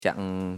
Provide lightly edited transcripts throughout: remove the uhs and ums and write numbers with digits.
Chẳng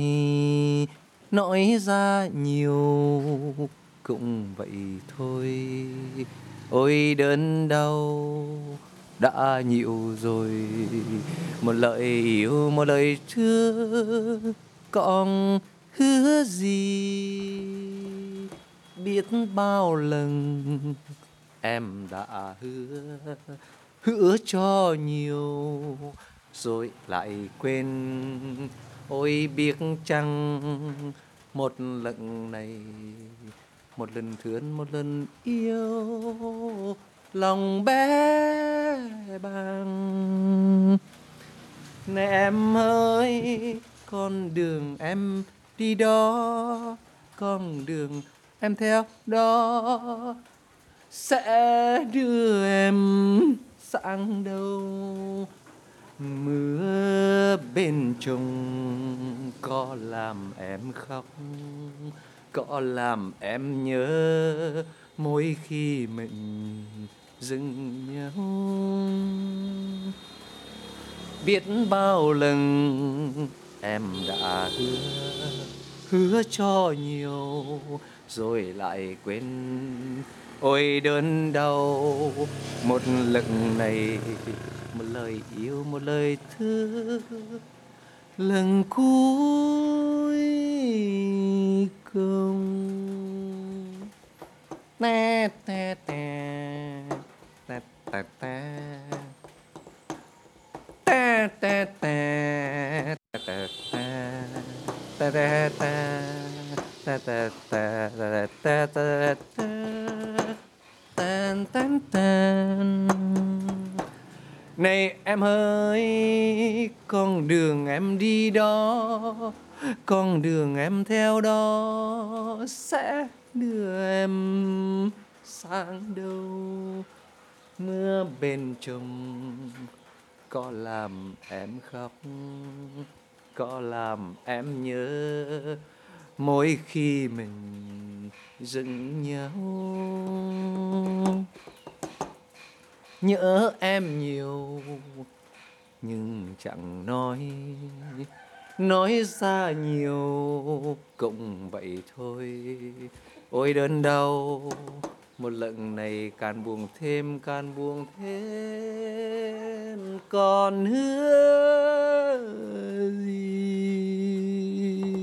nói ra nhiều cũng vậy thôi. Ôi đớn đau đã nhiều rồi, một lời yêu một lời thương còn hứa gì. Biết bao lần em đã hứa cho nhiều rồi lại quên. Ôi biết chăng một lần này, một lần thương một lần yêu, lòng bé bàng. Này em ơi, con đường em đi đó, con đường em theo đó sẽ đưa em sang đâu. Mưa bên trùng có làm em khóc, có làm em nhớ mỗi khi mình dừng nhau. Biết bao lần em đã hứa cho nhiều rồi lại quên. Ôi đớn đau một lần này, một lời yêu một lời thương, lần cuối cùng. Tè tè tè tè tè tè tè tè tè tè này em ơi, con đường em đi đó, con đường em theo đó sẽ đưa em sang đâu. Mưa bên trùng có làm em khóc, có làm em nhớ mỗi khi mình dừng nhau. Nhớ em nhiều nhưng chẳng nói ra nhiều cũng vậy thôi. Ôi đớn đau một lần này càng buồn thêm còn hứa gì.